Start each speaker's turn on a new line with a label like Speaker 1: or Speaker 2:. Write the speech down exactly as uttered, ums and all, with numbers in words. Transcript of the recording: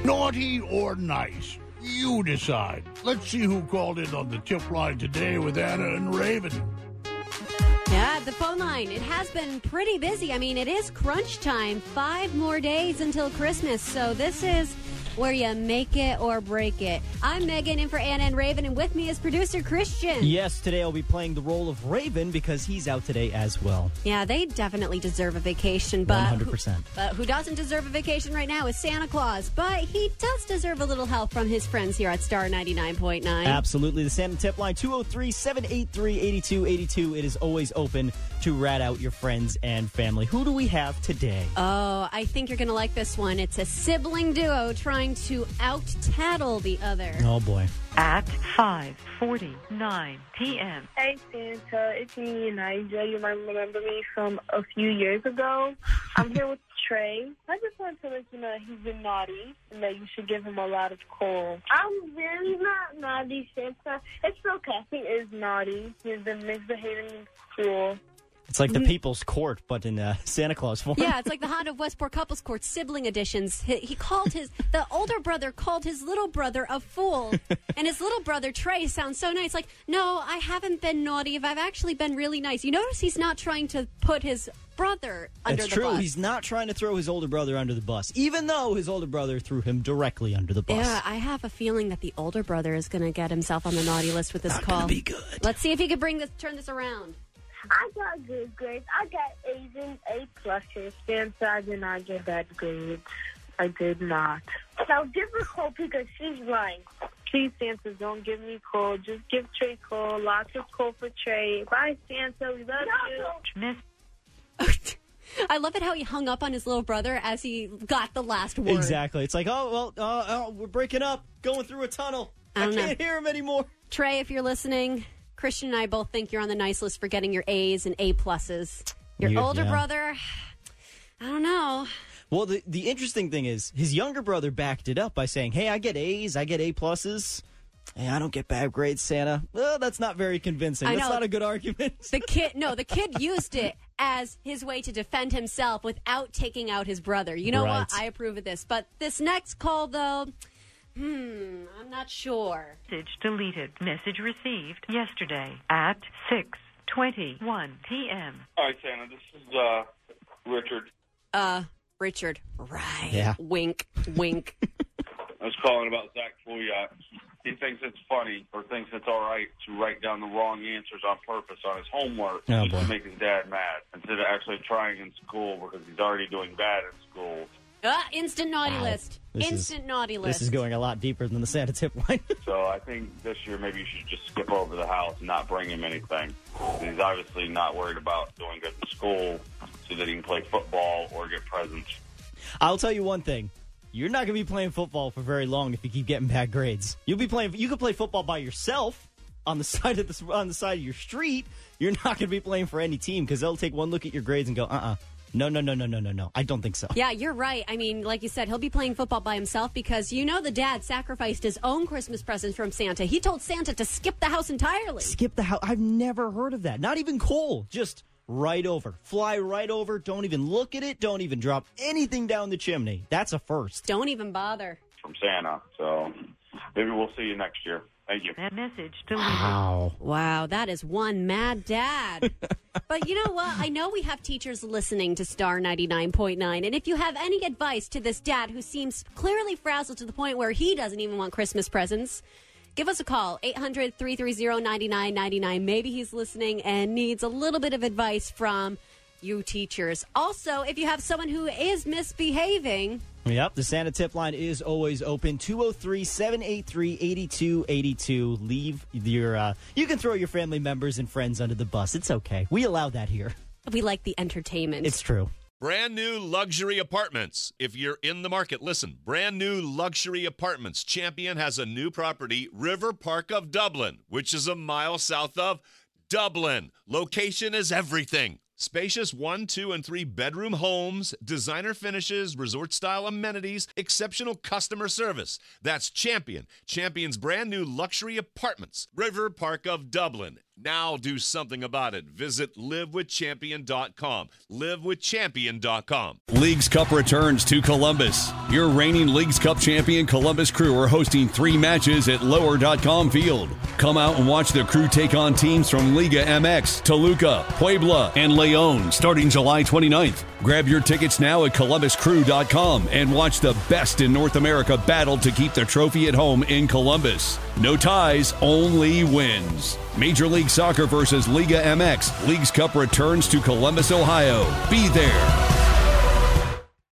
Speaker 1: Naughty or nice? You decide. Let's see who called in on the tip line today with Anna and Raven.
Speaker 2: Yeah, the phone line, it has been pretty busy. I mean, it is crunch time. Five more days until Christmas. So this is where you make it or break it. I'm Megan in for Anna and Raven, and with me is producer Christian.
Speaker 3: Yes, today I'll be playing the role of Raven because he's out today as well.
Speaker 2: Yeah, they definitely deserve a vacation. But
Speaker 3: one hundred percent.
Speaker 2: Who, but who doesn't deserve a vacation right now is Santa Claus. But he does deserve a little help from his friends here at Star ninety-nine point nine.
Speaker 3: Absolutely. The Santa tip line, two oh three, seven eight three, eight two eight two. It is always open to rat out your friends and family. Who do we have today?
Speaker 2: Oh, I think you're going to like this one. It's a sibling duo trying to out-tattle the other.
Speaker 3: Oh, boy.
Speaker 4: At five forty-nine p.m.
Speaker 5: Hey, Santa. It's me, Nigel. You might remember me from a few years ago. I'm here with Trey. I just wanted to let you know that he's been naughty and that you should give him a lot of coal. I'm really not naughty, Santa. It's okay. He is naughty. He's been misbehaving in school.
Speaker 3: It's like the People's Court, but in uh, Santa Claus form.
Speaker 2: Yeah, it's like the Honda of Westport Couples Court sibling editions. He, he called his, the older brother called his little brother a fool. And his little brother, Trey, sounds so nice. Like, no, I haven't been naughty. I've actually been really nice. You notice he's not trying to put his brother under
Speaker 3: It's
Speaker 2: the
Speaker 3: true.
Speaker 2: bus.
Speaker 3: He's not trying to throw his older brother under the bus, even though his older brother threw him directly under the bus.
Speaker 2: Yeah, I have a feeling that the older brother is going to get himself on the naughty list with this
Speaker 3: Not
Speaker 2: call.
Speaker 3: gonna be good.
Speaker 2: Let's see if he can bring this, turn this around.
Speaker 5: I got good grades. I got A's and A pluses. Santa, I did not get bad grades. I did not. Now give her coal because she's lying. Please, Santa, don't give me coal. Just give Trey coal. Lots of coal for Trey. Bye, Santa. We love you.
Speaker 4: Miss
Speaker 2: I love it how he hung up on his little brother as he got the last word.
Speaker 3: Exactly. It's like, oh, well, uh, oh, we're breaking up, going through a tunnel.
Speaker 2: I
Speaker 3: I,
Speaker 2: don't
Speaker 3: can't
Speaker 2: know.
Speaker 3: hear him anymore.
Speaker 2: Trey, if you're listening, Christian and I both think you're on the nice list for getting your A's and A pluses. Your
Speaker 3: You-
Speaker 2: older
Speaker 3: yeah.
Speaker 2: brother, I don't know.
Speaker 3: Well, the, the interesting thing is his younger brother backed it up by saying, hey, I get A's, I get A pluses. Hey, I don't get bad grades, Santa. Well, that's not very convincing.
Speaker 2: I
Speaker 3: That's
Speaker 2: know.
Speaker 3: not a good argument.
Speaker 2: The kid, no, the kid used it as his way to defend himself without taking out his brother. You know what?
Speaker 3: Right.
Speaker 2: I approve of this. But this next call, though, hmm, I'm not sure.
Speaker 4: message deleted. Message received yesterday at six twenty-one p.m.
Speaker 6: Hi, Santa. This is uh, Richard.
Speaker 2: Uh, Richard. Right.
Speaker 3: Yeah.
Speaker 2: Wink, wink.
Speaker 6: I was calling about Zach Fouillot. He thinks it's funny or thinks it's all right to write down the wrong answers on purpose on his homework
Speaker 3: Oh,
Speaker 6: just
Speaker 3: boy.
Speaker 6: to make his dad mad instead of actually trying in school because he's already doing bad in school.
Speaker 2: Ah, instant naughty
Speaker 3: Wow.
Speaker 2: list.
Speaker 3: This is-
Speaker 2: Instant naughty list.
Speaker 3: This is going a lot deeper than the Santa tip line.
Speaker 6: So I think this year maybe you should just skip over the house and not bring him anything. He's obviously not worried about doing good in school so that he can play football or get presents.
Speaker 3: I'll tell you one thing. You're not going to be playing football for very long if you keep getting bad grades. You'll be playing. You could play football by yourself on the side of the on the side of your street. You're not going to be playing for any team because they'll take one look at your grades and go, uh-uh. No, no, no, no, no, no, no. I don't think so.
Speaker 2: Yeah, you're right. I mean, like you said, he'll be playing football by himself because you know the dad sacrificed his own Christmas presents from Santa. He told Santa to skip the house entirely.
Speaker 3: Skip the house. I've never heard of that. Not even coal. Just right over. Fly right over. Don't even look at it. Don't even drop anything down the chimney. That's a first.
Speaker 2: Don't even bother.
Speaker 6: From Santa. So maybe we'll see you next year. Thank you.
Speaker 4: That message deleted.
Speaker 3: Wow.
Speaker 2: Wow, that is one mad dad. But you know what? I know we have teachers listening to Star ninety-nine point nine. And if you have any advice to this dad who seems clearly frazzled to the point where he doesn't even want Christmas presents, give us a call, eight hundred, three three zero, nine nine nine nine. Maybe he's listening and needs a little bit of advice from you teachers. Also, if you have someone who is misbehaving...
Speaker 3: Yep, the Santa tip line is always open. two oh three, seven eight three, eight two eight two. Leave your, uh, you can throw your family members and friends under the bus. It's okay. We allow that here.
Speaker 2: We like the entertainment.
Speaker 3: It's true.
Speaker 7: Brand new luxury apartments. If you're in the market, listen. Brand new luxury apartments. Champion has a new property, River Park of Dublin, which is a mile south of Dublin. Location is everything. Spacious one, two, and three bedroom homes, designer finishes, resort-style amenities, exceptional customer service. That's Champion. Champion's brand new luxury apartments. River Park of Dublin. Now do something about it. Visit live with champion dot com. live with champion dot com.
Speaker 8: Leagues Cup returns to Columbus. Your reigning Leagues Cup champion Columbus Crew are hosting three matches at lower dot com Field. Come out and watch the Crew take on teams from Liga M X, Toluca, Puebla, and Leon starting July twenty-ninth. Grab your tickets now at columbus crew dot com and watch the best in North America battle to keep the trophy at home in Columbus. No ties, only wins. Major League Soccer versus Liga M X. Leagues Cup returns to Columbus, Ohio. Be there.